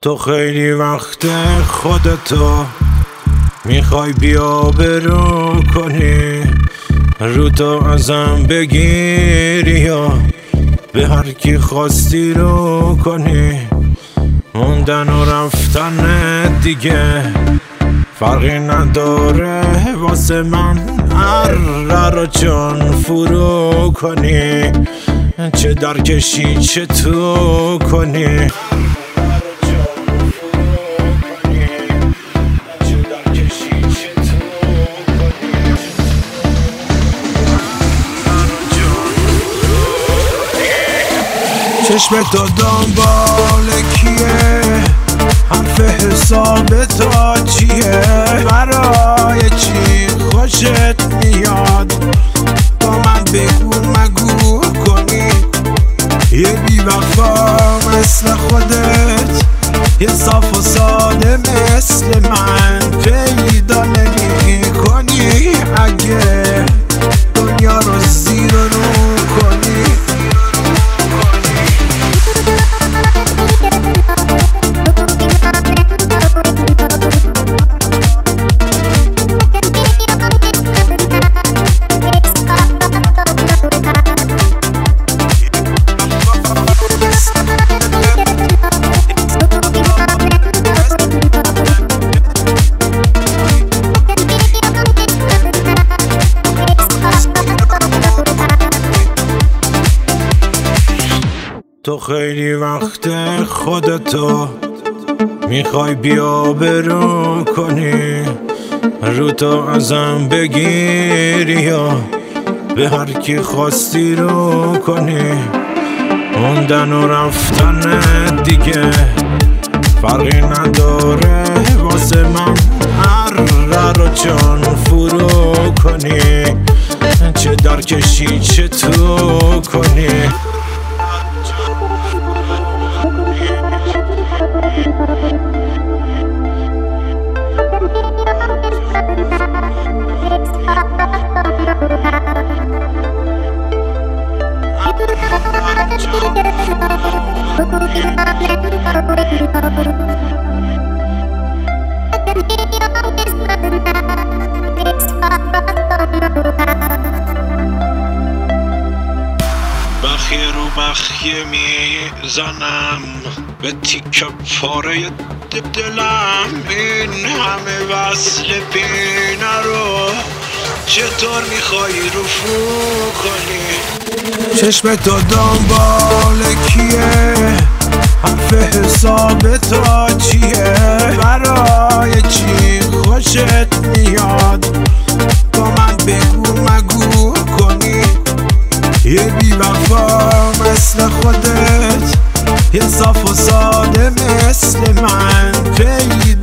تو خیلی وقت خودتو میخوای بیا برو کنی، رو تو ازم بگیری یا به هر کی خواستی رو کنی. موندن و رفتن دیگه فرقی نداره واسه من، هر رو چون فرو کنی، چه در کشی چه تو کنی. چشم تو دنبال کیه؟ حرف حساب تا چیه؟ برای چی خوشت میاد؟ با من بگو مگو کنی. یه بی‌وفا مثل خودت، یه صاف و ساده مثل من پیدا نمی کنی. اگه دنیا رو زیر و رو کنی، تو خیلی وقت خودتو میخوای بیا برو کنی، رو تو ازم بگیری یا به هر کی خواستی رو کنی. موندن و رفتن دیگه فرقی نداره واسه من، هر رو چون فرو کنی، چه در کشی چه تو کنی. بخیه رو بخیه میزنم به تیکه پاره دلم، این همه وصل پینه رو چطور میخوای رفو کنی؟ چشم تو دنبال کیه؟ حرف حساب تا چیه؟ برای چی خوشت میاد؟ با من بگو مگو کنی. یه بی‌وفا مثل خودت، یه صاف و ساده مثل من پیدا